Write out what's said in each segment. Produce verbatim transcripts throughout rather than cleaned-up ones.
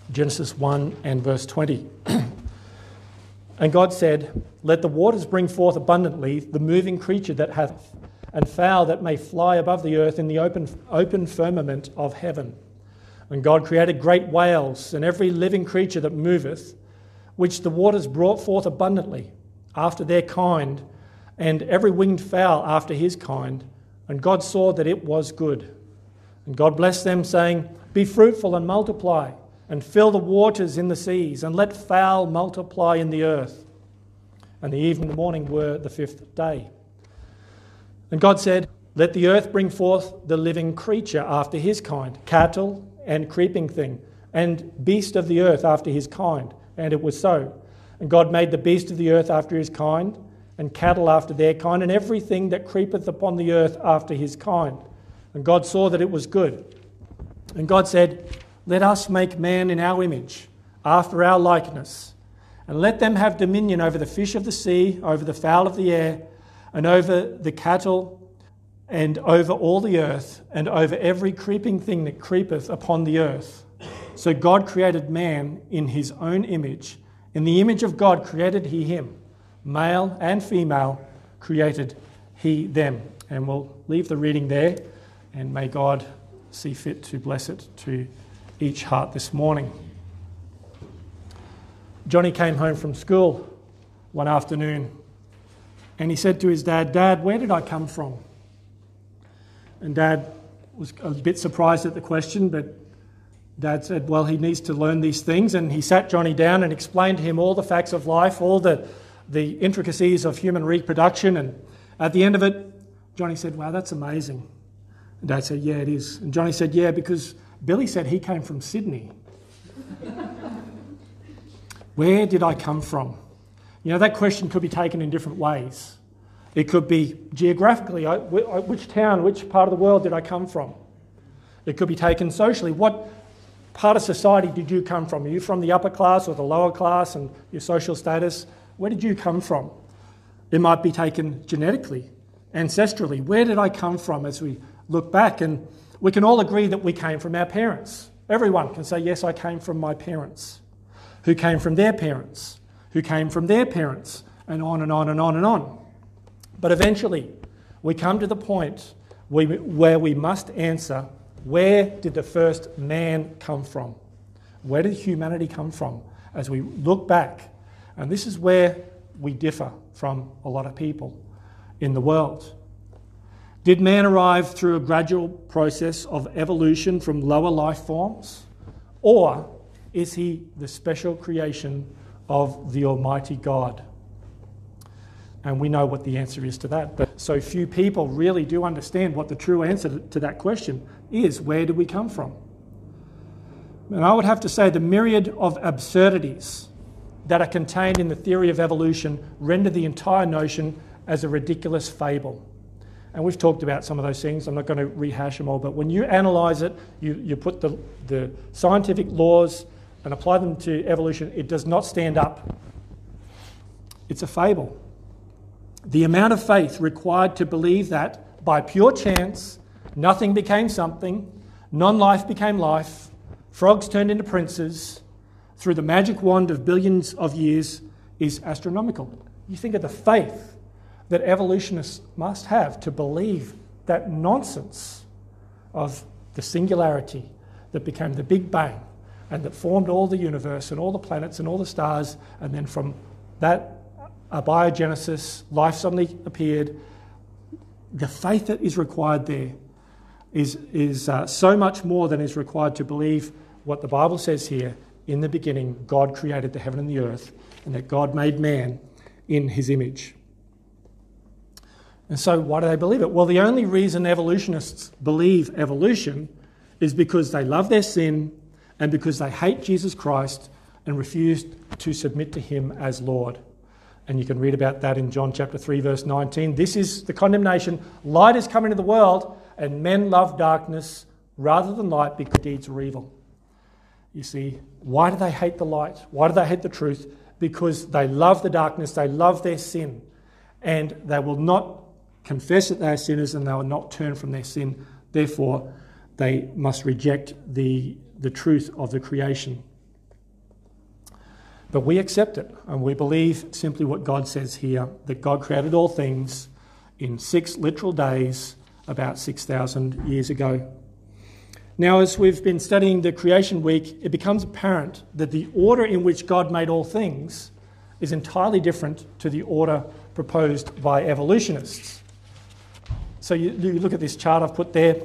Genesis one and verse twenty. And God said, "Let the waters bring forth abundantly the moving creature that hath, and fowl that may fly above the earth in the open, open firmament of heaven. And God created great whales and every living creature that moveth, which the waters brought forth abundantly, after their kind, and every winged fowl after his kind. And God saw that it was good. And God blessed them, saying, Be fruitful and multiply, and fill the waters in the seas, and let fowl multiply in the earth." And the evening and the morning were the fifth day. And God said, "Let the earth bring forth the living creature after his kind, cattle and creeping thing, and beast of the earth after his kind." And it was so. And God made the beast of the earth after his kind, and cattle after their kind, and everything that creepeth upon the earth after his kind. And God saw that it was good. And God said, "Let us make man in our image, after our likeness, and let them have dominion over the fish of the sea, over the fowl of the air, and over the cattle, and over all the earth, and over every creeping thing that creepeth upon the earth." So God created man in his own image. In the image of God created he him. Male and female created he them. And we'll leave the reading there, and may God see fit to bless it to each heart this morning. Johnny came home from school one afternoon, and he said to his dad, "Dad, where did I come from?" And Dad was a bit surprised at the question, but Dad said, well, he needs to learn these things. And he sat Johnny down and explained to him all the facts of life, all the, the intricacies of human reproduction. And at the end of it, Johnny said, "Wow, that's amazing." And Dad said, "Yeah, it is." And Johnny said, "Yeah, because Billy said he came from Sydney." Where did I come from? You know, that question could be taken in different ways. It could be geographically, which town, which part of the world did I come from? It could be taken socially. What part of society did you come from? Are you from the upper class or the lower class, and your social status? Where did you come from? It might be taken genetically, ancestrally. Where did I come from as we look back? And we can all agree that we came from our parents. Everyone can say, yes, I came from my parents. Who came from their parents? Who came from their parents? And on and on and on and on. But eventually, we come to the point where we must answer, where did the first man come from? Where did humanity come from? As we look back, and this is where we differ from a lot of people in the world. Did man arrive through a gradual process of evolution from lower life forms? Or is he the special creation of the Almighty God? And we know what the answer is to that. But so few people really do understand what the true answer to that question is. Where did we come from? And I would have to say the myriad of absurdities that are contained in the theory of evolution render the entire notion as a ridiculous fable. And we've talked about some of those things. I'm not going to rehash them all. But when you analyse it, you, you put the, the scientific laws and apply them to evolution, it does not stand up. It's a fable. The amount of faith required to believe that by pure chance, nothing became something, non-life became life, frogs turned into princes, through the magic wand of billions of years, is astronomical. You think of the faith that evolutionists must have to believe that nonsense of the singularity that became the Big Bang and that formed all the universe and all the planets and all the stars, and then from that abiogenesis, life suddenly appeared. The faith that is required there is, is uh, so much more than is required to believe what the Bible says here. In the beginning, God created the heaven and the earth, and that God made man in his image. And so why do they believe it? Well, the only reason evolutionists believe evolution is because they love their sin and because they hate Jesus Christ and refuse to submit to him as Lord. And you can read about that in John chapter three, verse nineteen. This is the condemnation. Light is come into the world, and men love darkness rather than light because deeds are evil. You see, why do they hate the light? Why do they hate the truth? Because they love the darkness, they love their sin, and they will not confess that they are sinners, and they will not turn from their sin. Therefore, they must reject the, the truth of the creation. But we accept it, and we believe simply what God says here, that God created all things in six literal days about six thousand years ago. Now, as we've been studying the creation week, it becomes apparent that the order in which God made all things is entirely different to the order proposed by evolutionists. So you, you look at this chart I've put there.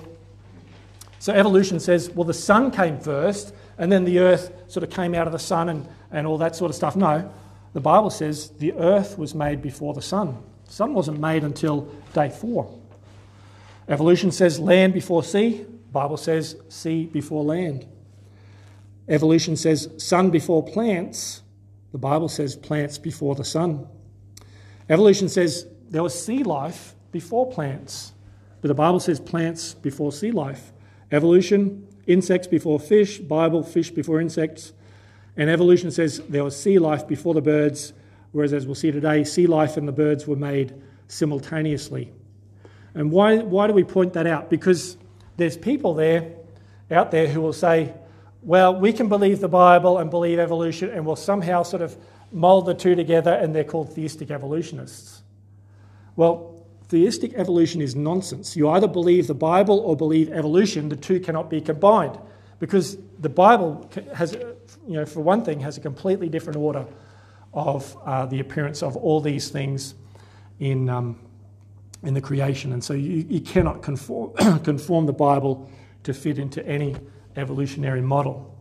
So evolution says, well, the sun came first, and then the earth sort of came out of the sun and, and all that sort of stuff. No, the Bible says the earth was made before the sun. The sun wasn't made until day four. Evolution says land before sea. The Bible says sea before land. Evolution says sun before plants. The Bible says plants before the sun. Evolution says there was sea life before plants, but the Bible says plants before sea life. Evolution, insects before fish. Bible, fish before insects. And evolution says there was sea life before the birds, whereas as we'll see today, sea life and the birds were made simultaneously. And why, why do we point that out? Because there's people there, out there, who will say, well, we can believe the Bible and believe evolution, and we'll somehow sort of mould the two together, and they're called theistic evolutionists. Well, theistic evolution is nonsense. You either believe the Bible or believe evolution. The two cannot be combined, because the Bible has, you know, for one thing, has a completely different order of uh, the appearance of all these things in um, in the creation, and so you, you cannot conform conform the Bible to fit into any evolutionary model.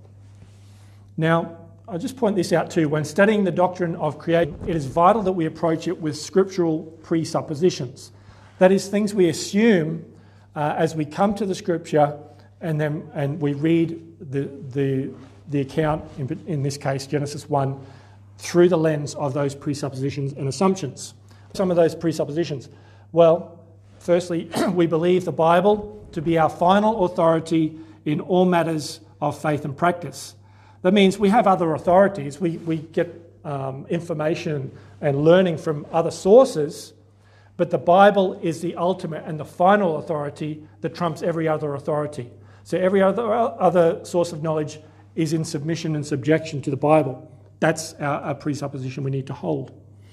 Now, I'll just point this out too. When studying the doctrine of creation, it is vital that we approach it with scriptural presuppositions. That is, things we assume uh, as we come to the scripture, and then and we read the the the account, in, in this case Genesis one, through the lens of those presuppositions and assumptions. Some of those presuppositions. Well, firstly, we believe the Bible to be our final authority in all matters of faith and practice. That means we have other authorities. We, we get um, information and learning from other sources, but the Bible is the ultimate and the final authority that trumps every other authority. So every other, other source of knowledge is in submission and subjection to the Bible. That's our, our presupposition we need to hold.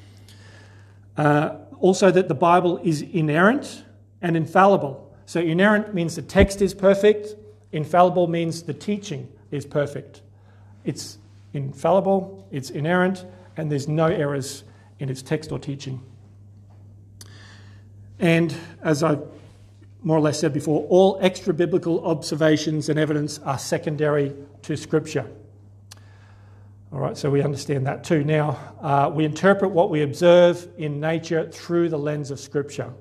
Uh, also that the Bible is inerrant and infallible. So inerrant means the text is perfect. Infallible means the teaching is perfect. It's infallible, it's inerrant, and there's no errors in its text or teaching. And as I more or less said before, all extra-biblical observations and evidence are secondary to Scripture. All right, so we understand that too. Now, uh, we interpret what we observe in nature through the lens of Scripture.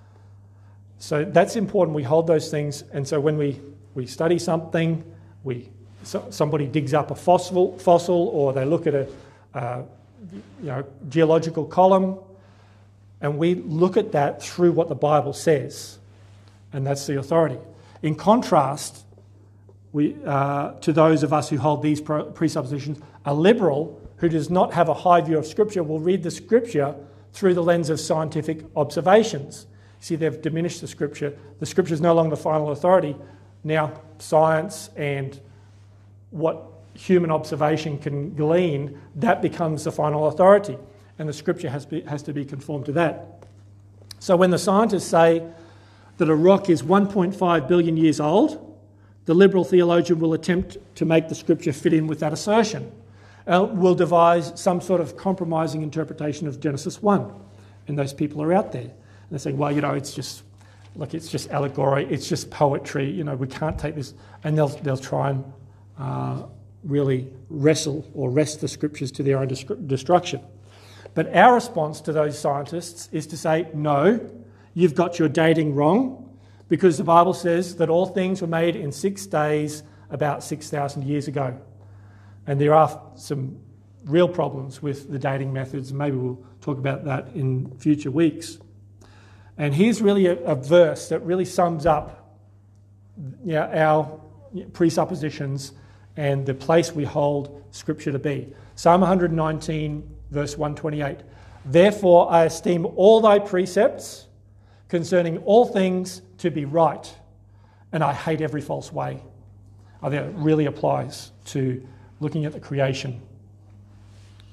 So that's important. We hold those things, and so when we, we study something, we so, somebody digs up a fossil, fossil, or they look at a uh, you know geological column, and we look at that through what the Bible says, and that's the authority. In contrast, we uh, to those of us who hold these presuppositions, a liberal who does not have a high view of Scripture will read the Scripture through the lens of scientific observations. See, they've diminished the Scripture. The Scripture is no longer the final authority. Now, science and what human observation can glean, that becomes the final authority. And the Scripture has, be, has to be conformed to that. So when the scientists say that a rock is one point five billion years old, the liberal theologian will attempt to make the Scripture fit in with that assertion. Uh, will devise some sort of compromising interpretation of Genesis one. And those people are out there. And they're saying, well, you know, it's just, like, it's just allegory, it's just poetry, you know, we can't take this. And they'll, they'll try and uh, really wrestle or wrest the Scriptures to their own destruction. But our response to those scientists is to say, no, you've got your dating wrong, because the Bible says that all things were made in six days about six thousand years ago. And there are some real problems with the dating methods, and maybe we'll talk about that in future weeks. And here's really a, a verse that really sums up you know, our presuppositions and the place we hold Scripture to be. Psalm one nineteen, verse one twenty-eight. Therefore I esteem all thy precepts concerning all things to be right, and I hate every false way. I think it really applies to looking at the creation.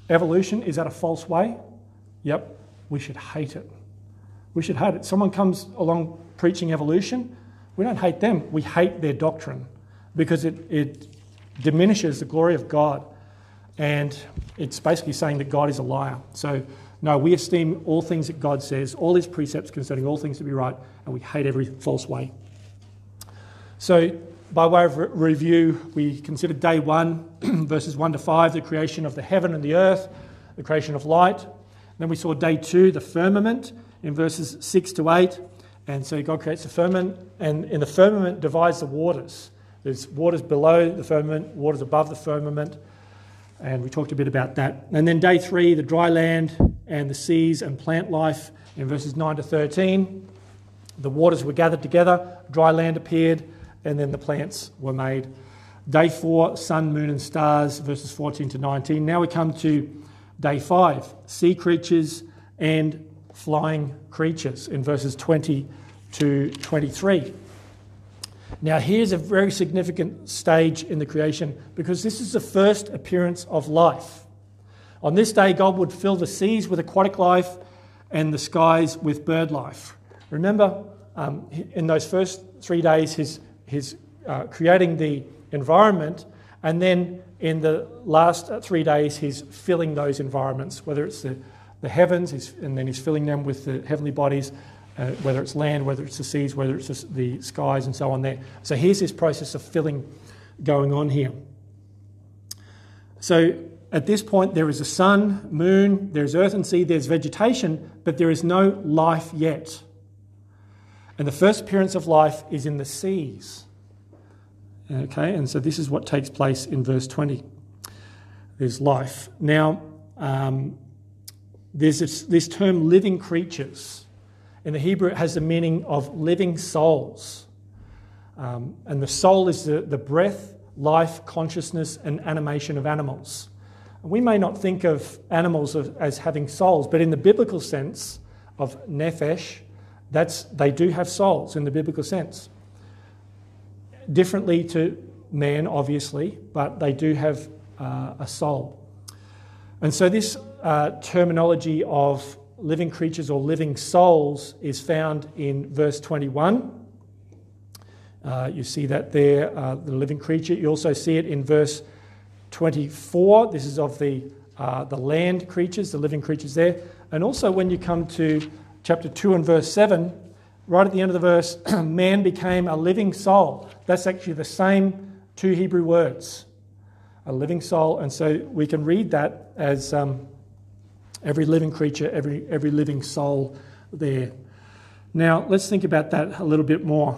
evolution, is that a false way? Yep, we should hate it. We should hate it. Someone comes along preaching evolution, we don't hate them, we hate their doctrine because it, it diminishes the glory of God, and it's basically saying that God is a liar. So no, we esteem all things that God says, all his precepts concerning all things to be right, and we hate every false way. So by way of re- review, we considered day one, verses one to five, the creation of the heaven and the earth, the creation of light. Then we saw day two, the firmament, in verses six to eight. And so God creates the firmament, and in the firmament divides the waters. There's waters below the firmament, waters above the firmament, and we talked a bit about that. And then day three, the dry land and the seas and plant life, in verses nine to thirteen. The waters were gathered together, dry land appeared, and then the plants were made. Day four, sun, moon and stars, verses fourteen to nineteen. Now we come to day five, sea creatures and flying creatures, in verses twenty to twenty-three. Now here's a very significant stage in the creation, because this is the first appearance of life. On this day, God would fill the seas with aquatic life and the skies with bird life. Remember, um, in those first three days, he's, he's uh, creating the environment, and then in the last three days, he's filling those environments, whether it's the the heavens, and then he's filling them with the heavenly bodies, uh, whether it's land, whether it's the seas, whether it's the skies, and so on there. So here's this process of filling going on here. So at this point, there is a sun, moon, there's earth and sea, there's vegetation, but there is no life yet. And the first appearance of life is in the seas. Okay, and so this is what takes place in verse twenty. There's life. Now, um, There's this, this term living creatures. In the Hebrew, it has the meaning of living souls. Um, and the soul is the, the breath, life, consciousness, and animation of animals. We may not think of animals as, as having souls, but in the biblical sense of nephesh, that's, they do have souls in the biblical sense. Differently to man, obviously, but they do have uh, a soul. And so this uh, terminology of living creatures or living souls is found in verse twenty-one. Uh, you see that there, uh, the living creature. You also see it in verse twenty-four. This is of the, uh, the land creatures, the living creatures there. And also when you come to chapter two and verse seven, right at the end of the verse, man became a living soul. That's actually the same two Hebrew words. A living soul, and so we can read that as um, every living creature, every every living soul there. Now, let's think about that a little bit more.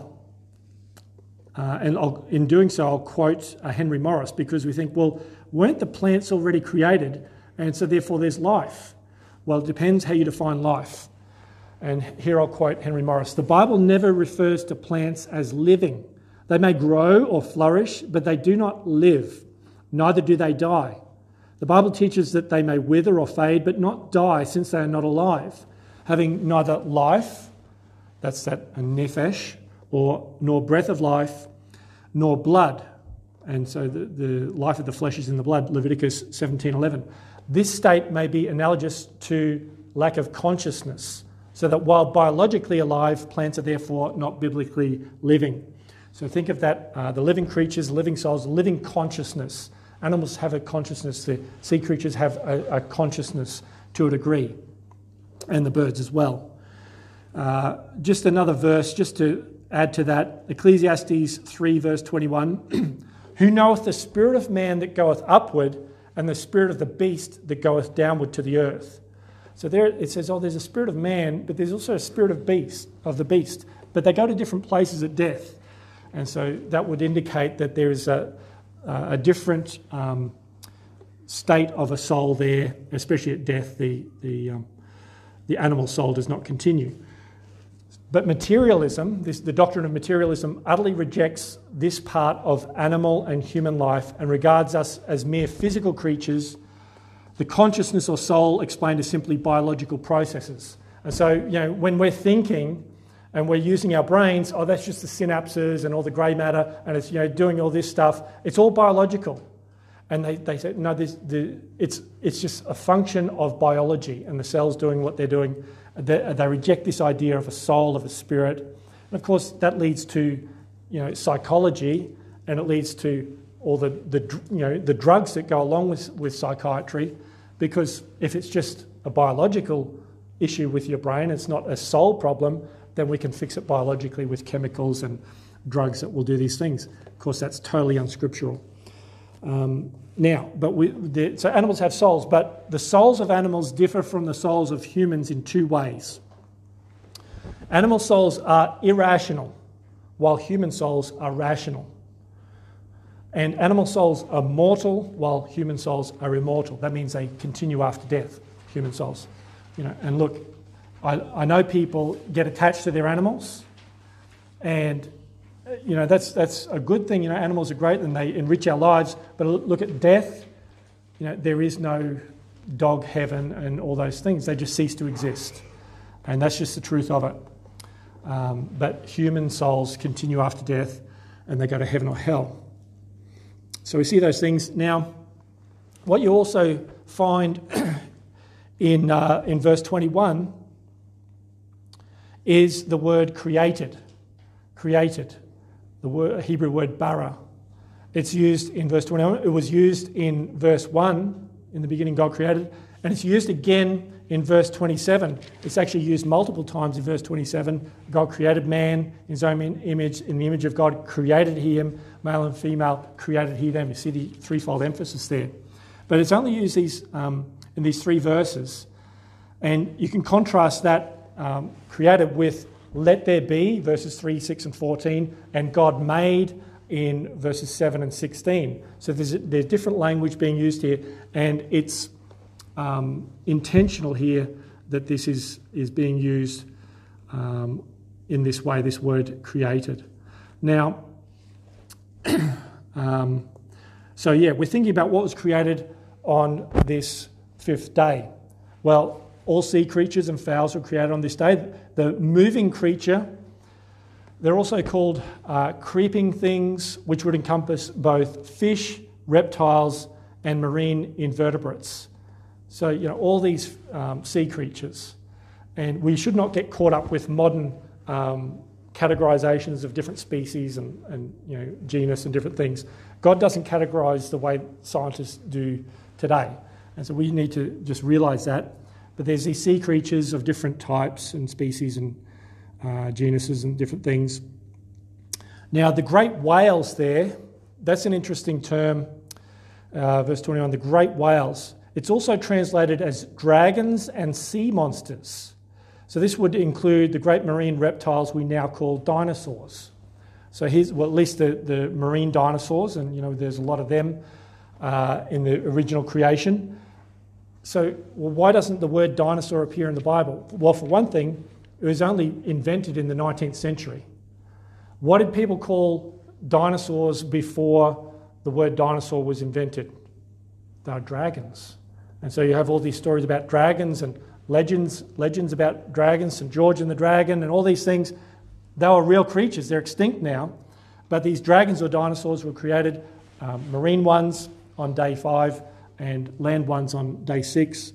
Uh, and I'll, in doing so, I'll quote uh, Henry Morris, because we think, well, weren't the plants already created, and so therefore there's life? Well, it depends how you define life. And here I'll quote Henry Morris. The Bible never refers to plants as living. They may grow or flourish, but they do not live. Neither do they die. The Bible teaches that they may wither or fade, but not die, since they are not alive, having neither life, that's that nephesh, or nor breath of life, nor blood. And so the, the life of the flesh is in the blood, Leviticus seventeen eleven. This state may be analogous to lack of consciousness, so that while biologically alive, plants are therefore not biblically living. So think of that, uh, the living creatures, living souls, living consciousness. Animals have a consciousness, the sea creatures have a, a consciousness to a degree, and the birds as well. Uh, just another verse, just to add to that, Ecclesiastes three verse twenty-one, who knoweth the spirit of man that goeth upward, and the spirit of the beast that goeth downward to the earth. So there it says, oh, there's a spirit of man, but there's also a spirit of beast, of the beast, but they go to different places at death. And so that would indicate that there is a Uh, a different um, state of a soul there, especially at death. The the um, the animal soul does not continue. But materialism, this, the doctrine of materialism, utterly rejects this part of animal and human life and regards us as mere physical creatures. The consciousness or soul explained as simply biological processes. And so, you know, when we're thinking and we're using our brains, oh, that's just the synapses and all the grey matter, and it's, you know, doing all this stuff. It's all biological. And they, they say, no, this, the, it's, it's just a function of biology and the cells doing what they're doing. They, they reject this idea of a soul, of a spirit. And of course, that leads to, you know, psychology, and it leads to all the, the you know, the drugs that go along with, with psychiatry, because if it's just a biological issue with your brain, it's not a soul problem, then we can fix it biologically with chemicals and drugs that will do these things. Of course, that's totally unscriptural. Um, now, but we, the, so animals have souls, but the souls of animals differ from the souls of humans in two ways. Animal souls are irrational, while human souls are rational. And animal souls are mortal, while human souls are immortal. That means they continue after death, human souls. You know, and look, I, I know people get attached to their animals, and you know that's that's a good thing. You know, animals are great and they enrich our lives. But look at death. You know, there is no dog heaven and all those things. They just cease to exist, and that's just the truth of it. Um, but human souls continue after death, and they go to heaven or hell. So we see those things. Now, what you also find in uh, in verse twenty-one is the word created. Created. The word, Hebrew word bara. It's used in verse twenty-one. It was used in verse one. In the beginning, God created. And it's used again in verse twenty-seven. It's actually used multiple times in verse twenty-seven. God created man in his own image. In the image of God created he him. Male and female created he them. You see the threefold emphasis there. But it's only used these um, in these three verses. And you can contrast that um, created with let there be, verses three, six and fourteen, and God made in verses seven and sixteen. So there's, there's different language being used here, and it's um, intentional here that this is, is being used um, in this way, this word created. Now, um, so yeah, we're thinking about what was created on this fifth day. Well, all sea creatures and fowls were created on this day. The moving creature, they're also called uh, creeping things, which would encompass both fish, reptiles, and marine invertebrates. So, you know, all these um, sea creatures. And we should not get caught up with modern um, categorizations of different species and, and, you know, genus and different things. God doesn't categorize the way scientists do today. And so we need to just realize that. But there's these sea creatures of different types and species and uh, genuses and different things. Now, the great whales there, that's an interesting term, uh, verse twenty-one, the great whales. It's also translated as dragons and sea monsters. So this would include the great marine reptiles we now call dinosaurs. So here's, well, at least the, the marine dinosaurs, and you know there's a lot of them uh, in the original creation. So, well, why doesn't the word dinosaur appear in the Bible? Well, for one thing, it was only invented in the nineteenth century. What did people call dinosaurs before the word dinosaur was invented? They were dragons. And so you have all these stories about dragons and legends, legends about dragons, Saint George and the dragon and all these things. They were real creatures. They're extinct now. But these dragons or dinosaurs were created, um, marine ones on day five, and land ones on day six.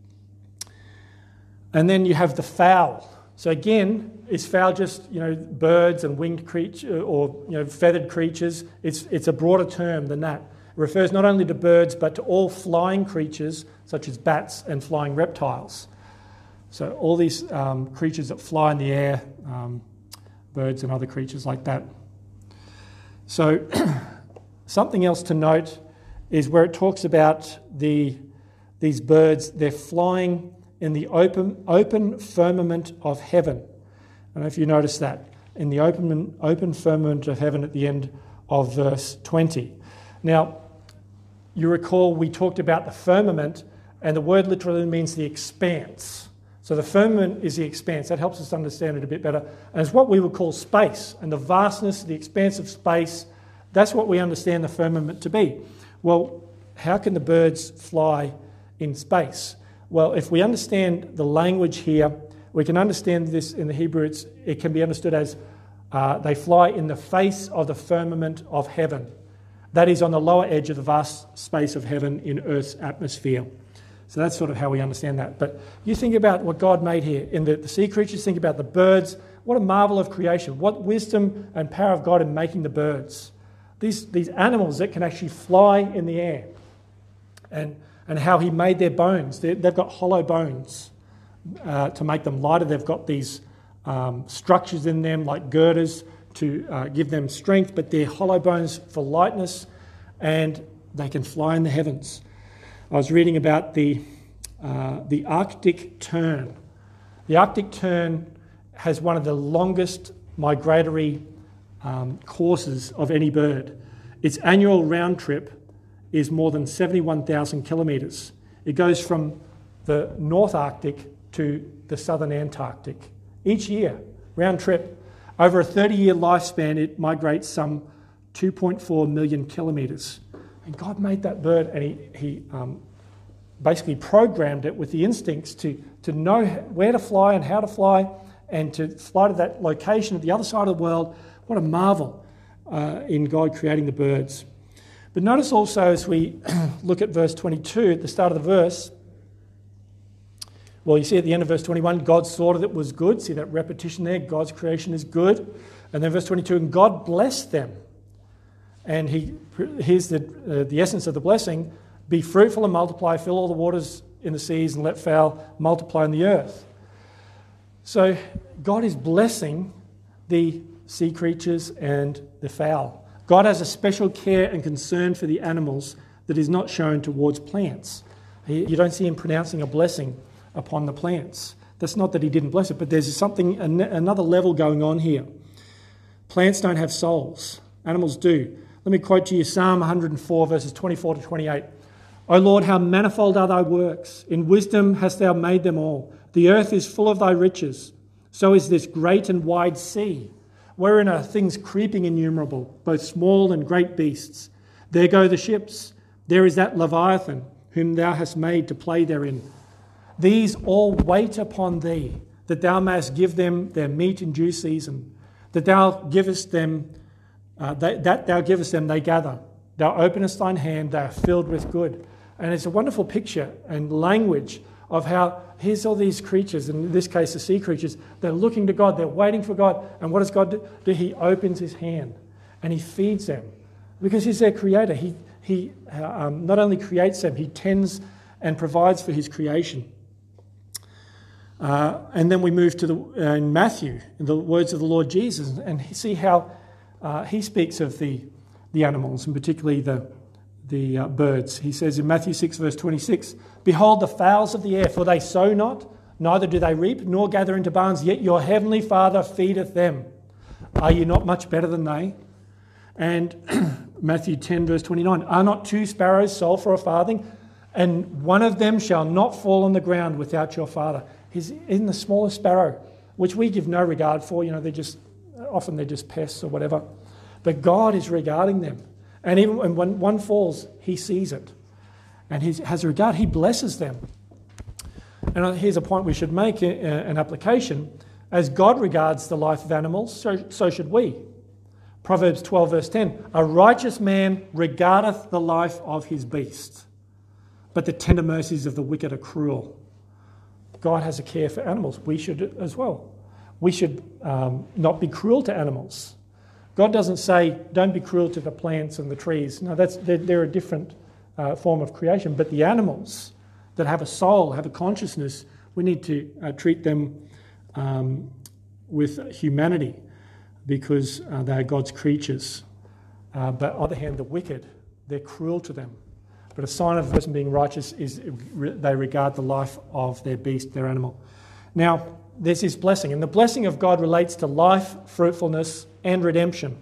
And then you have the fowl. So again, is fowl just, you know, birds and winged creatures or, you know, feathered creatures? It's, it's a broader term than that. It refers not only to birds but to all flying creatures such as bats and flying reptiles. So all these um, creatures that fly in the air, um, birds and other creatures like that. So something else to note is where it talks about the these birds, they're flying in the open open firmament of heaven. I don't know if you notice that, in the open, open firmament of heaven at the end of verse twenty. Now, you recall we talked about the firmament, and the word literally means the expanse. So the firmament is the expanse. That helps us understand it a bit better. And it's what we would call space, and the vastness, the expanse of space, that's what we understand the firmament to be. Well, how can the birds fly in space? Well, if we understand the language here, we can understand this in the Hebrew. It's, it can be understood as uh, they fly in the face of the firmament of heaven. that is on the lower edge of the vast space of heaven in Earth's atmosphere. So that's sort of how we understand that. But you think about what God made here. In the, the sea creatures, think about the birds. What a marvel of creation. What wisdom and power of God in making the birds. These, these animals that can actually fly in the air. And, and how he made their bones. They're, they've got hollow bones uh, to make them lighter. They've got these um, structures in them like girders to uh, give them strength, but they're hollow bones for lightness, and they can fly in the heavens. I was reading about the uh, the Arctic tern. The Arctic tern has one of the longest migratory um, courses of any bird. Its annual round trip is more than seventy-one thousand kilometres. It goes from the North Arctic to the southern Antarctic. Each year, round trip. Over a thirty-year lifespan, it migrates some two point four million kilometres. And God made that bird, and he, he um, basically programmed it with the instincts to, to know where to fly and how to fly, and to fly to that location at the other side of the world. What a marvel uh, in God creating the birds. But notice also, as we look at verse twenty-two, at the start of the verse, well, you see at the end of verse twenty-one, God saw that it was good. See that repetition there? God's creation is good. And then verse twenty-two, and God blessed them. And he here's the, uh, the essence of the blessing. Be fruitful and multiply, fill all the waters in the seas, and let fowl multiply in the earth. So God is blessing the sea creatures and the fowl. God has a special care and concern for the animals that is not shown towards plants. He, you don't see him pronouncing a blessing upon the plants. That's not that he didn't bless it, but there's something, another level going on here. Plants don't have souls. Animals do. Let me quote to you Psalm one hundred four, verses twenty-four to twenty-eight. O Lord, how manifold are thy works. In wisdom hast thou made them all. The earth is full of thy riches. So is this great and wide sea, wherein are things creeping innumerable, both small and great beasts. There go the ships. There is that Leviathan, whom thou hast made to play therein. These all wait upon thee, that thou mayest give them their meat in due season, that thou givest them, uh, they, that thou givest them, they gather. Thou openest thine hand, they are filled with good. And it's a wonderful picture and language of how here's all these creatures, in this case the sea creatures, they're looking to God, they're waiting for God. And what does God do? do? He opens his hand and he feeds them because he's their creator. He, he um, not only creates them, he tends and provides for his creation. Uh, and then we move to the uh, in Matthew, in the words of the Lord Jesus, and see how uh, he speaks of the the animals, and particularly the the uh, birds. He says in Matthew six, verse twenty-six, "Behold the fowls of the air, for they sow not, neither do they reap, nor gather into barns, yet your heavenly Father feedeth them. Are you not much better than they?" And Matthew ten, verse twenty-nine, "Are not two sparrows sold for a farthing? And one of them shall not fall on the ground without your Father." He's in the smallest sparrow, which we give no regard for. You know, they're just, often they're just pests or whatever. But God is regarding them. And even when one falls, he sees it. And he has regard, he blesses them. And here's a point we should make, an application. As God regards the life of animals, so, so should we. Proverbs twelve, verse ten, "A righteous man regardeth the life of his beast, but the tender mercies of the wicked are cruel." God has a care for animals. We should as well. We should um, not be cruel to animals. God doesn't say, don't be cruel to the plants and the trees. No, that's they're, they're a different uh, form of creation. But the animals that have a soul, have a consciousness, we need to uh, treat them um, with humanity because uh, they are God's creatures. Uh, but on the other hand, the wicked, they're cruel to them. But a sign of a person being righteous is they regard the life of their beast, their animal. Now, there's this blessing, and the blessing of God relates to life, fruitfulness, and redemption.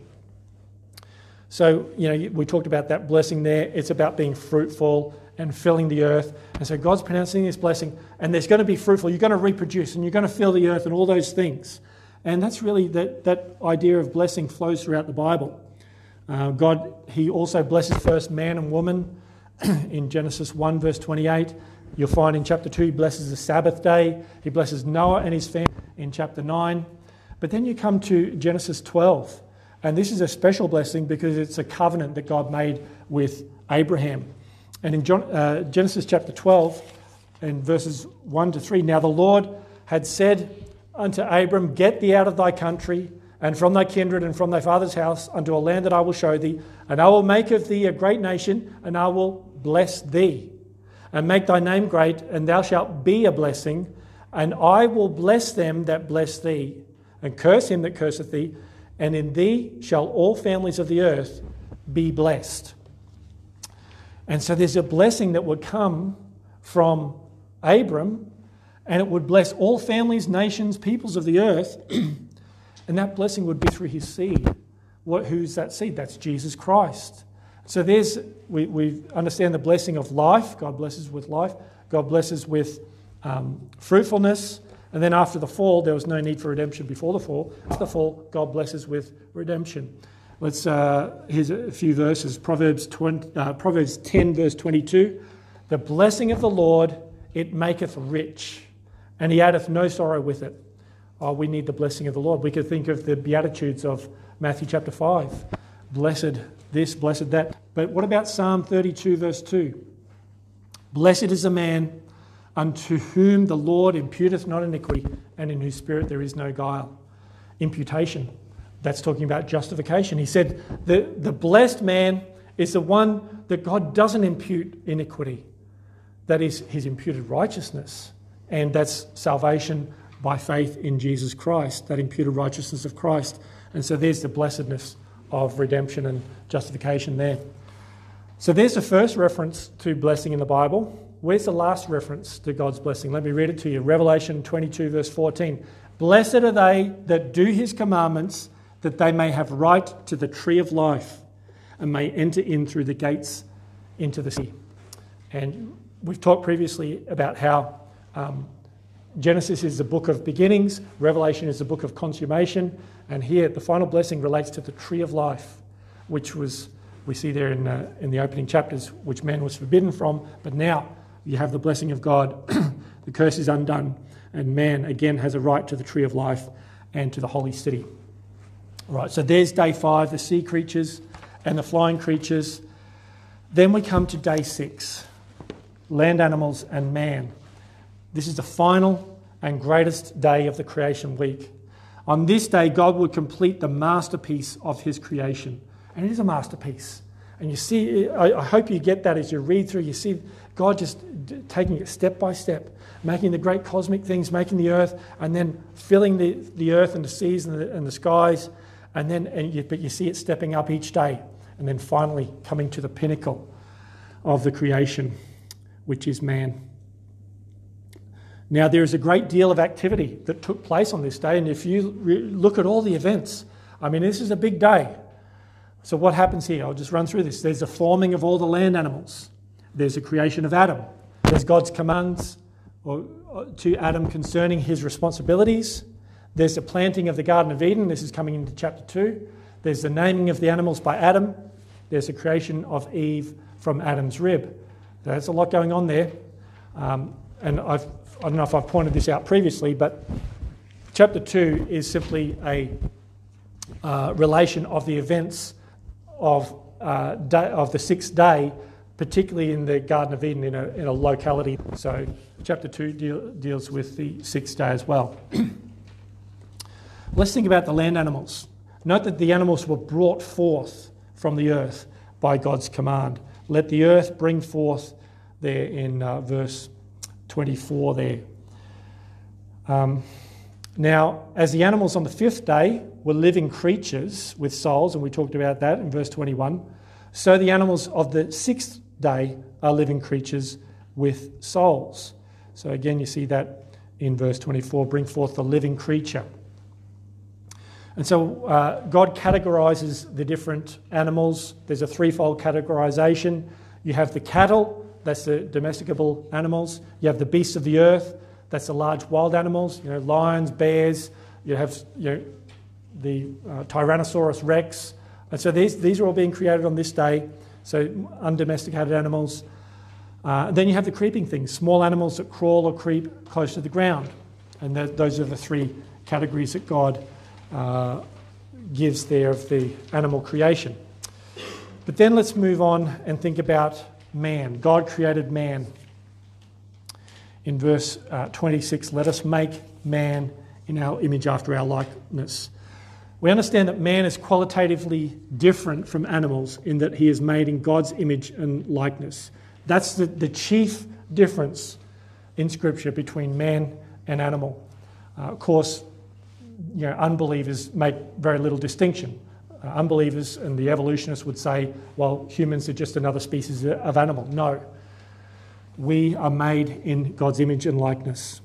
So, you know, we talked about that blessing there. It's about being fruitful and filling the earth. And so God's pronouncing this blessing, and there's going to be fruitful. You're going to reproduce, and you're going to fill the earth and all those things. And that's really, that, that idea of blessing flows throughout the Bible. Uh, God, he also blesses first man and woman. In Genesis one, verse twenty-eight, you'll find in chapter two, he blesses the Sabbath day. He blesses Noah and his family in chapter nine. But then you come to Genesis twelve, And this is a special blessing because it's a covenant that God made with Abraham. And in John, uh, Genesis chapter twelve, in verses one to three, now the Lord had said unto Abram, get thee out of thy country, and from thy kindred, and from thy father's house, unto a land that I will show thee, and I will make of thee a great nation, and I will bless thee, and make thy name great, and thou shalt be a blessing, and I will bless them that bless thee, and curse him that curseth thee, and in thee shall all families of the earth be blessed. And so there's a blessing that would come from Abram, and it would bless all families, nations, peoples of the earth, and that blessing would be through his seed. What, who's that seed? That's Jesus Christ. So there's we, we understand the blessing of life. God blesses with life. God blesses with um, fruitfulness. And then after the fall, there was no need for redemption before the fall. After the fall, God blesses with redemption. Let's uh, here's a few verses. Proverbs twenty, uh, Proverbs ten, verse twenty-two. The blessing of the Lord, it maketh rich, and he addeth no sorrow with it. Oh, we need the blessing of the Lord. We could think of the Beatitudes of Matthew chapter five. Blessed this, blessed that. But what about Psalm thirty-two, verse two? Blessed is the man unto whom the Lord imputeth not iniquity, and in whose spirit there is no guile. Imputation. That's talking about justification. He said the, the blessed man is the one that God doesn't impute iniquity. That is his imputed righteousness. And that's salvation by faith in Jesus Christ, that imputed righteousness of Christ. And so there's the blessedness of redemption and justification there. So there's the first reference to blessing in the Bible. Where's the last reference to God's blessing? Let me read it to you. Revelation twenty-two, verse fourteen. Blessed are they that do his commandments, that they may have right to the tree of life, and may enter in through the gates into the sea. And we've talked previously about how um, Genesis is the book of beginnings, Revelation is the book of consummation, and here the final blessing relates to the tree of life, which was, we see there in, uh, in the opening chapters, which man was forbidden from, but now you have the blessing of God, the curse is undone, and man again has a right to the tree of life and to the holy city. All right, so there's day five, the sea creatures and the flying creatures. Then we come to day six, land animals and man. This is the final and greatest day of the creation week. On this day, God would complete the masterpiece of his creation. And it is a masterpiece. And you see, I hope you get that as you read through. You see God just taking it step by step, making the great cosmic things, making the earth, and then filling the, the earth and the seas and the, and the skies. And then, and you, but you see it stepping up each day. And then finally coming to the pinnacle of the creation, which is man. Now, there is a great deal of activity that took place on this day, and if you re- look at all the events, I mean, this is a big day. So what happens here? I'll just run through this. There's the forming of all the land animals. There's the creation of Adam. There's God's commands or, or, to Adam concerning his responsibilities. There's the planting of the Garden of Eden. This is coming into chapter two. There's the naming of the animals by Adam. There's the creation of Eve from Adam's rib. There's a lot going on there. Um, and I've I don't know if I've pointed this out previously, but chapter two is simply a uh, relation of the events of uh, day, of the sixth day, particularly in the Garden of Eden in a, in a locality. So chapter two deal, deals with the sixth day as well. Let's think about the land animals. Note that the animals were brought forth from the earth by God's command. Let the earth bring forth, there in uh, verse twenty-four there. Um, now, as the animals on the fifth day were living creatures with souls, and we talked about that in verse twenty-one, so the animals of the sixth day are living creatures with souls. So again, you see that in verse twenty-four, bring forth the living creature. And so uh, God categorises the different animals. There's a threefold categorisation. You have the cattle, that's the domesticable animals. You have the beasts of the earth, that's the large wild animals, you know, lions, bears. You have you know, the uh, Tyrannosaurus rex. And so these, these are all being created on this day, so undomesticated animals. Uh, then you have the creeping things, small animals that crawl or creep close to the ground. And that, those are the three categories that God uh, gives there of the animal creation. But then let's move on and think about man. God created man. In verse uh, twenty-six, let us make man in our image after our likeness. We understand that man is qualitatively different from animals in that he is made in God's image and likeness. That's the, the chief difference in Scripture between man and animal. Uh, of course, you know, unbelievers make very little distinction. Uh, unbelievers and the evolutionists would say, well, humans are just another species of animal. No. We are made in God's image and likeness.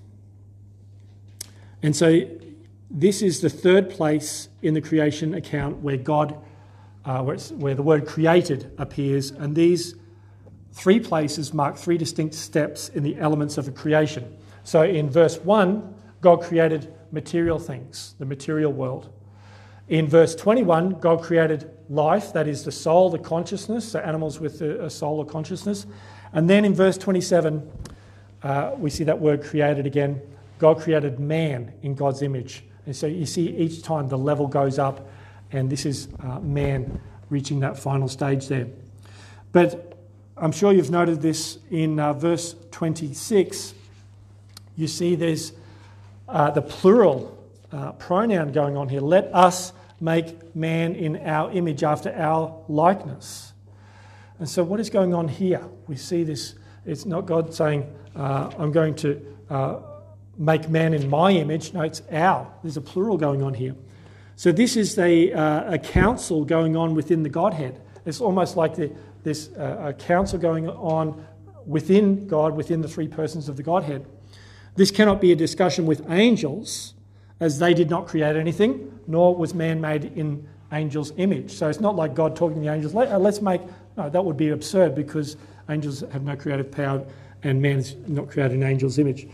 And so this is the third place in the creation account where God, uh, where, it's, where the word created appears, and these three places mark three distinct steps in the elements of a creation. So in verse one, God created material things, the material world. In verse twenty-one, God created life, that is the soul, the consciousness, so animals with a soul or consciousness. And then in verse twenty-seven, uh, we see that word created again. God created man in God's image. And so you see each time the level goes up, and this is uh, man reaching that final stage there. But I'm sure you've noted this in uh, verse twenty-six. You see there's uh, the plural uh, pronoun going on here. Let us make man in our image after our likeness. And so what is going on here? We see this, it's not God saying, uh, I'm going to uh, make man in my image. No, it's our. There's a plural going on here. So this is a, uh, a council going on within the Godhead. It's almost like the, this uh, a council going on within God, within the three persons of the Godhead. This cannot be a discussion with angels, as they did not create anything, nor was man made in angels' image. So it's not like God talking to the angels, let's make... No, that would be absurd because angels have no creative power and man is not created in angels' image.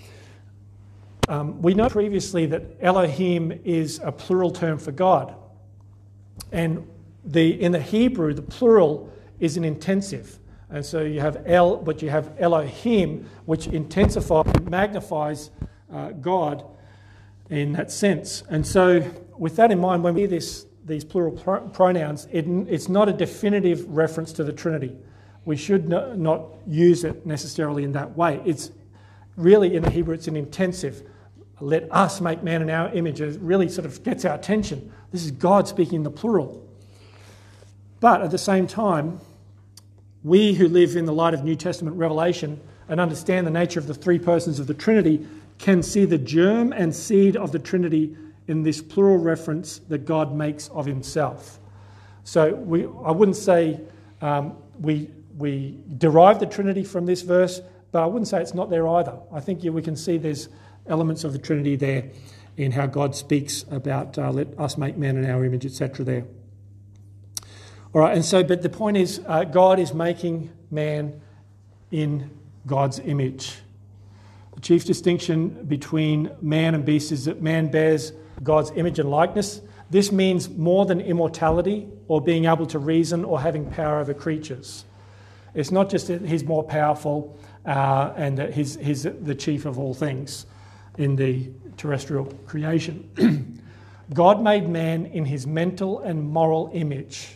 Um, we know previously that Elohim is a plural term for God. And the in the Hebrew, the plural is an intensive. And so you have El, but you have Elohim, which intensifies, magnifies uh, God in that sense. And so with that in mind, when we hear this, these plural pr- pronouns, it, it's not a definitive reference to the Trinity. We should no, not use it necessarily in that way. It's really, in the Hebrew, it's an intensive. Let us make man in our image. It really sort of gets our attention. This is God speaking in the plural. But at the same time, we who live in the light of New Testament revelation and understand the nature of the three persons of the Trinity can see the germ and seed of the Trinity in this plural reference that God makes of himself. So we, I wouldn't say um, we, we derive the Trinity from this verse, but I wouldn't say it's not there either. I think yeah, we can see there's elements of the Trinity there in how God speaks about uh, let us make man in our image, et cetera there. All right, and so, but the point is uh, God is making man in God's image. The chief distinction between man and beast is that man bears God's image and likeness. This means more than immortality or being able to reason or having power over creatures. It's not just that he's more powerful uh, and that he's, he's the chief of all things in the terrestrial creation. God made man in his mental and moral image.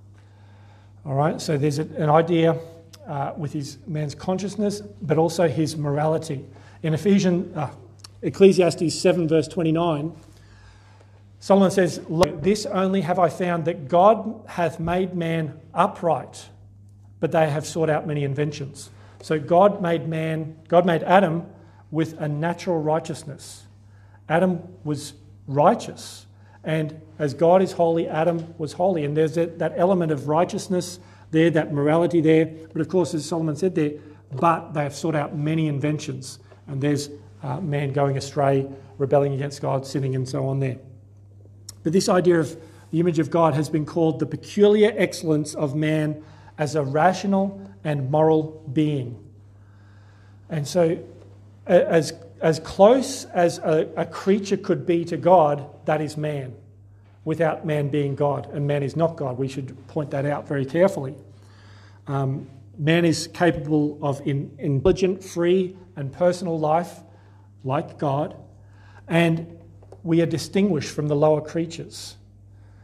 All right, so there's a, an idea uh, with his man's consciousness, but also his morality. In Ephesians, uh, Ecclesiastes seven, verse twenty-nine, Solomon says, "Look, this only have I found, that God hath made man upright, but they have sought out many inventions." So God made man, God made Adam with a natural righteousness. Adam was righteous, and as God is holy, Adam was holy. And there's that, that element of righteousness there, that morality there. But of course, as Solomon said there, but they have sought out many inventions. And there's uh, man going astray, rebelling against God, sinning, and so on there. But this idea of the image of God has been called the peculiar excellence of man as a rational and moral being. And so as, as close as a, a creature could be to God, that is man, without man being God. And man is not God. We should point that out very carefully. Um, man is capable of in, intelligent, free and personal life like God, and we are distinguished from the lower creatures.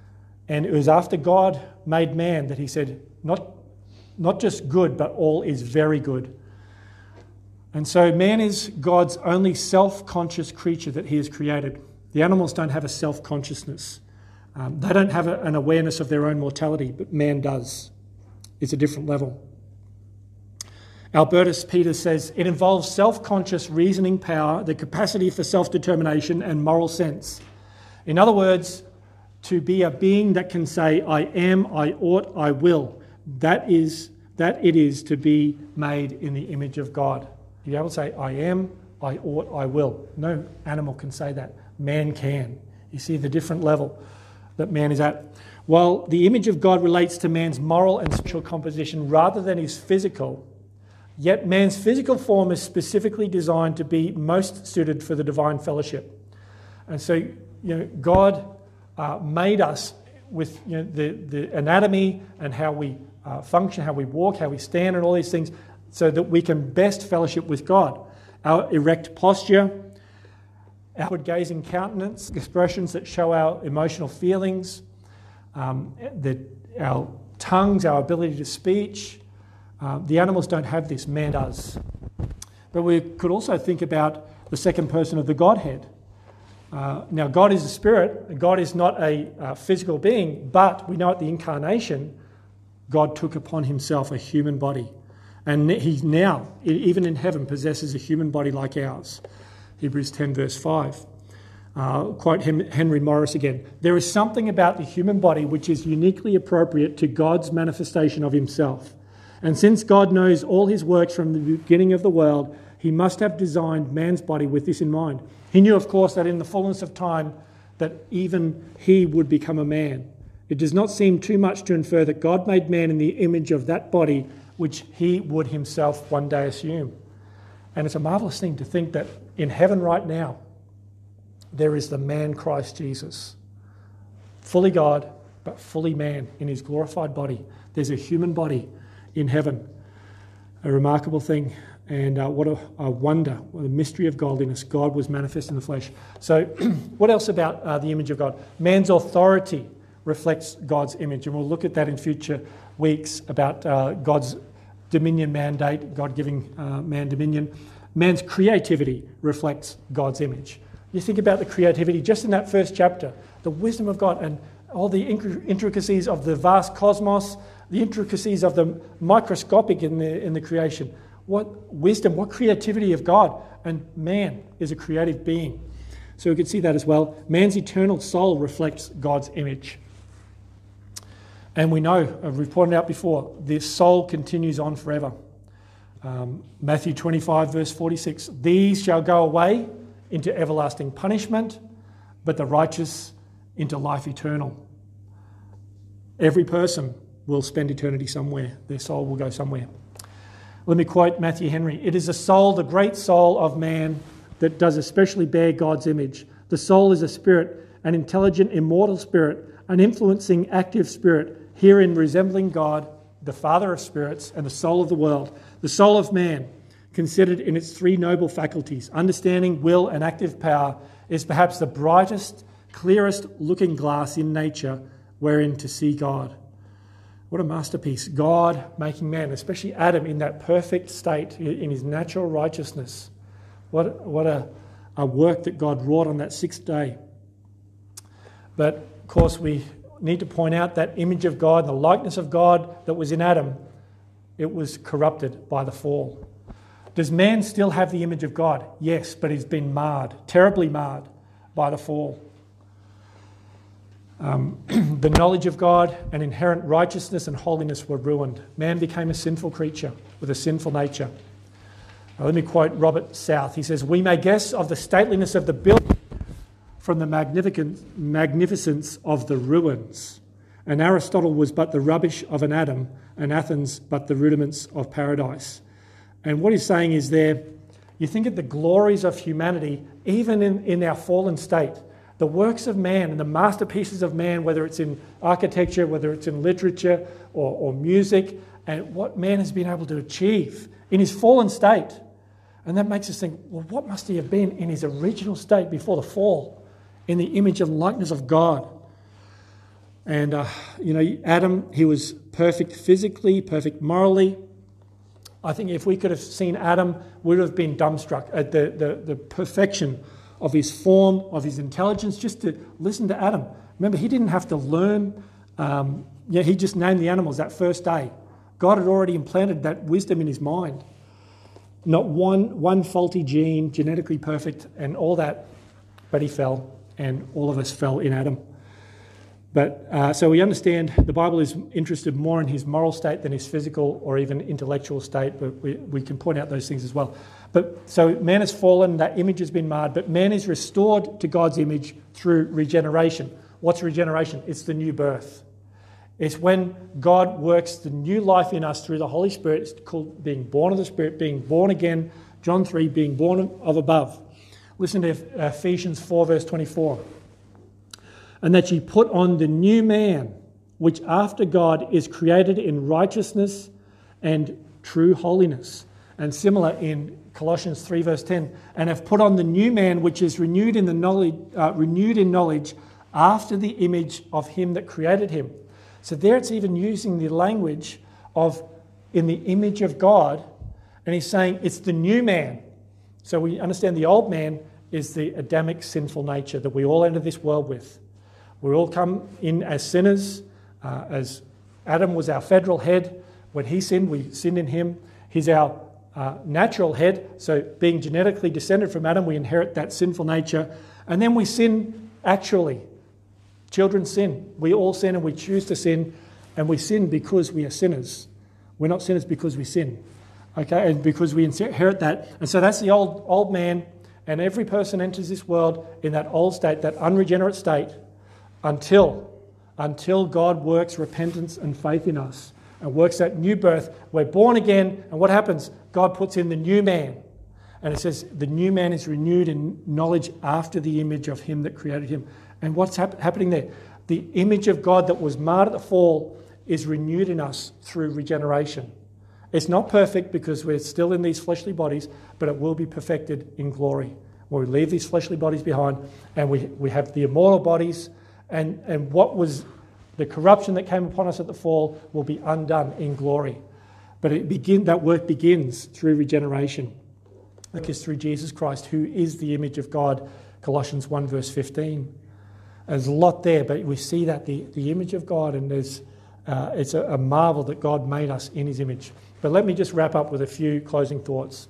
And it was after God made man that he said, not, not just good, but all is very good. And so man is God's only self-conscious creature that he has created. The animals don't have a self-consciousness. Um, they don't have a, an awareness of their own mortality, but man does. It's a different level. Albertus Peters says, it involves self-conscious reasoning power, the capacity for self-determination and moral sense. In other words, to be a being that can say, I am, I ought, I will. That is, that it is to be made in the image of God. To be able to say, I am, I ought, I will. No animal can say that. Man can. You see the different level that man is at. While the image of God relates to man's moral and spiritual composition rather than his physical, yet man's physical form is specifically designed to be most suited for the divine fellowship. And so, you know, God uh, made us with, you know, the, the anatomy and how we uh, function, how we walk, how we stand, and all these things, so that we can best fellowship with God. Our erect posture, outward gazing countenance, expressions that show our emotional feelings, um, the, our tongues, our ability to speech. Uh, the animals don't have this, man does. But we could also think about the second person of the Godhead. Uh, now, God is a spirit. God is not a uh, physical being, but we know at the incarnation, God took upon himself a human body. And he now, even in heaven, possesses a human body like ours. Hebrews ten verse five. Uh, quote Henry Morris again. There is something about the human body which is uniquely appropriate to God's manifestation of himself. And since God knows all his works from the beginning of the world, he must have designed man's body with this in mind. He knew, of course, that in the fullness of time, that even he would become a man. It does not seem too much to infer that God made man in the image of that body which he would himself one day assume. And it's a marvellous thing to think that in heaven right now, there is the man Christ Jesus, fully God, but fully man in his glorified body. There's a human body in heaven, a remarkable thing. And uh, what a, a wonder, what a mystery of godliness. God was manifest in the flesh. So what else about uh, the image of God? Man's authority reflects God's image. And we'll look at that in future weeks about uh, God's dominion mandate, God giving uh, man dominion. Man's creativity reflects God's image. You think about the creativity just in that first chapter, the wisdom of God and all the intricacies of the vast cosmos, the intricacies of the microscopic in the, in the creation. What wisdom, what creativity of God. And man is a creative being. So we could see that as well. Man's eternal soul reflects God's image. And we know, we've pointed out before, the soul continues on forever. Um, Matthew twenty-five, verse forty-six, these shall go away into everlasting punishment, but the righteous into life eternal. Every person will spend eternity somewhere. Their soul will go somewhere. Let me quote Matthew Henry. It is a soul, the great soul of man, that does especially bear God's image. The soul is a spirit, an intelligent, immortal spirit, an influencing, active spirit, herein resembling God, the Father of spirits, and the soul of the world. The soul of man, considered in its three noble faculties, understanding, will, and active power, is perhaps the brightest, clearest looking glass in nature wherein to see God. What a masterpiece. God making man, especially Adam, in that perfect state, in his natural righteousness. What, what a, a work that God wrought on that sixth day. But, of course, we need to point out that image of God, the likeness of God that was in Adam, it was corrupted by the fall. Does man still have the image of God? Yes, but he's been marred, terribly marred by the fall. Um, the knowledge of God and inherent righteousness and holiness were ruined. Man became a sinful creature with a sinful nature. Now, let me quote Robert South. He says, we may guess of the stateliness of the building from the magnificent magnificence of the ruins. And Aristotle was but the rubbish of an Adam, and Athens but the rudiments of paradise. And what he's saying is there, you think of the glories of humanity, even in, in our fallen state, the works of man and the masterpieces of man, whether it's in architecture, whether it's in literature or, or music, and what man has been able to achieve in his fallen state. And that makes us think, well, what must he have been in his original state before the fall, in the image and likeness of God? And, uh, you know, Adam, he was perfect physically, perfect morally. I think if we could have seen Adam, we would have been dumbstruck at the, the, the perfection of his form, of his intelligence, just to listen to Adam. Remember, he didn't have to learn. Um, yeah, he just named the animals that first day. God had already implanted that wisdom in his mind. Not one, one faulty gene, genetically perfect, and all that. But he fell, and all of us fell in Adam. But uh, so we understand the Bible is interested more in his moral state than his physical or even intellectual state, but we, we can point out those things as well. But so man has fallen, that image has been marred, but man is restored to God's image through regeneration. What's regeneration? It's the new birth. It's when God works the new life in us through the Holy Spirit. It's called being born of the Spirit, being born again. John three, being born of above. Listen to Ephesians four, verse twenty-four. And that ye put on the new man, which after God is created in righteousness and true holiness. And similar in Colossians three, verse ten. And have put on the new man, which is renewed in the knowledge, uh, renewed in knowledge after the image of him that created him. So there it's even using the language of in the image of God. And he's saying it's the new man. So we understand the old man is the Adamic sinful nature that we all enter this world with. We all come in as sinners, uh, as Adam was our federal head. When he sinned, we sinned in him. He's our uh, natural head. So being genetically descended from Adam, we inherit that sinful nature. And then we sin actually. Children sin. We all sin and we choose to sin. And we sin because we are sinners. We're not sinners because we sin. Okay, and because we inherit that. And so that's the old, old man. And every person enters this world in that old state, that unregenerate state, until, until God works repentance and faith in us and works that new birth. We're born again, and what happens? God puts in the new man. And it says the new man is renewed in knowledge after the image of him that created him. And what's hap- happening there? The image of God that was marred at the fall is renewed in us through regeneration. It's not perfect because we're still in these fleshly bodies, but it will be perfected in glory. When we leave these fleshly bodies behind and we, we have the immortal bodies, and, and what was the corruption that came upon us at the fall will be undone in glory. But it begin, that work begins through regeneration. Because through Jesus Christ, who is the image of God, Colossians one verse fifteen. There's a lot there, but we see that the, the image of God, and there's uh, it's a, a marvel that God made us in his image. But let me just wrap up with a few closing thoughts.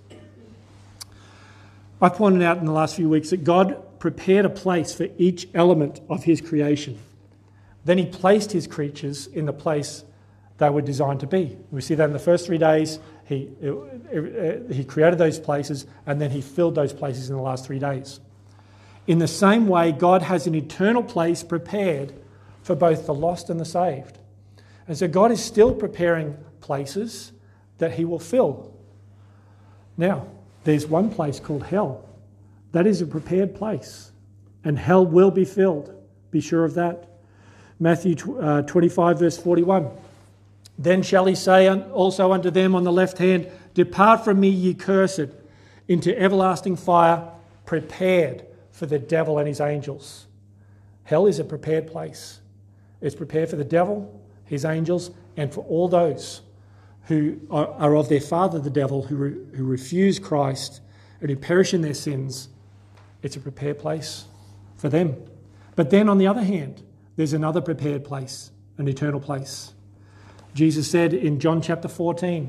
I pointed out in the last few weeks that God prepared a place for each element of his creation. Then he placed his creatures in the place they were designed to be. We see that in the first three days, he, he created those places, and then he filled those places in the last three days. In the same way, God has an eternal place prepared for both the lost and the saved. And so God is still preparing places that he will fill. Now, there's one place called hell. That is a prepared place. And hell will be filled. Be sure of that. Matthew twenty-five, verse forty-one. Then shall he say also unto them on the left hand, Depart from me, ye cursed, into everlasting fire, prepared for the devil and his angels. Hell is a prepared place. It's prepared for the devil, his angels, and for all those who are, are of their father, the devil, who, re, who refuse Christ and who perish in their sins. It's a prepared place for them. But then on the other hand, there's another prepared place, an eternal place. Jesus said in John chapter fourteen,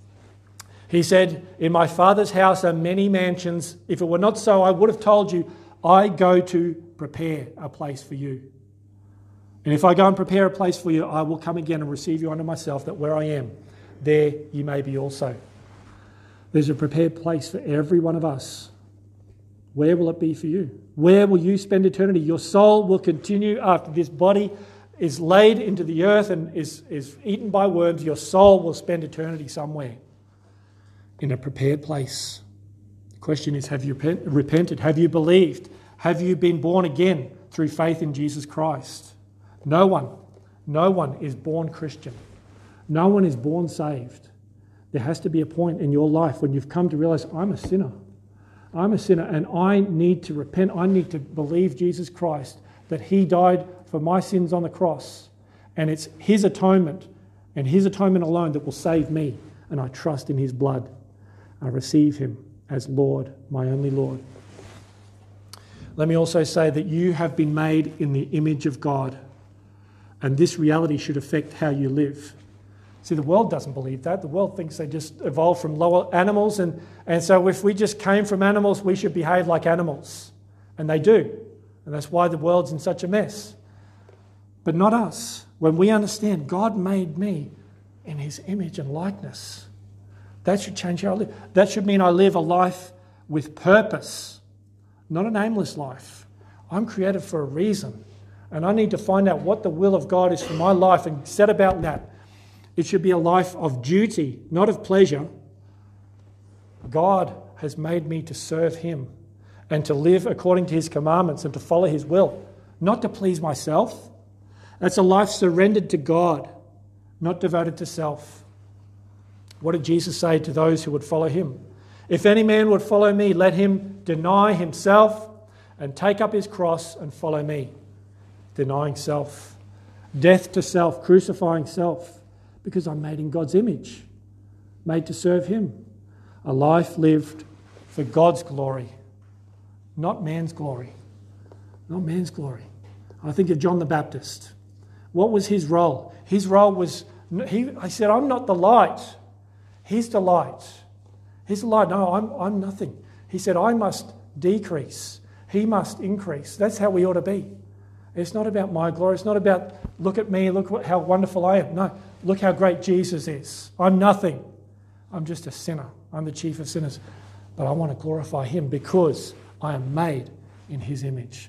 he said, In my Father's house are many mansions. If it were not so, I would have told you, I go to prepare a place for you. And if I go and prepare a place for you, I will come again and receive you unto myself, that where I am, there you may be also. There's a prepared place for every one of us. Where will it be for you? Where will you spend eternity? Your soul will continue after this body is laid into the earth and is, is eaten by worms. Your soul will spend eternity somewhere in a prepared place. The question is, have you repented? Have you believed? Have you been born again through faith in Jesus Christ? No one, no one is born Christian. No one is born saved. There has to be a point in your life when you've come to realize, I'm a sinner. I'm a sinner and I need to repent. I need to believe Jesus Christ, that he died for my sins on the cross, And it's his atonement and his atonement alone that will save me. And I trust in his blood. I receive him as Lord, my only Lord. Let me also say that you have been made in the image of God. And this reality should affect how you live. See, the world doesn't believe that. The world thinks they just evolved from lower animals. And, and so if we just came from animals, we should behave like animals. And they do. And that's why the world's in such a mess. But not us. When we understand God made me in his image and likeness, that should change how I live. That should mean I live a life with purpose, not an aimless life. I'm created for a reason. And I need to find out what the will of God is for my life and set about that. It should be a life of duty, not of pleasure. God has made me to serve him and to live according to his commandments and to follow his will, not to please myself. That's a life surrendered to God, not devoted to self. What did Jesus say to those who would follow him? If any man would follow me, let him deny himself and take up his cross and follow me. Denying self. Death to self, crucifying self, because I'm made in God's image, made to serve him. A life lived for God's glory, not man's glory. Not man's glory. I think of John the Baptist. What was his role? His role was, he, I said, I'm not the light. He's the light. He's the light. No, I'm, I'm nothing. He said, I must decrease. He must increase. That's how we ought to be. It's not about my glory. It's not about, look at me, look how wonderful I am. No, look how great Jesus is. I'm nothing. I'm just a sinner. I'm the chief of sinners. But I want to glorify him because I am made in his image.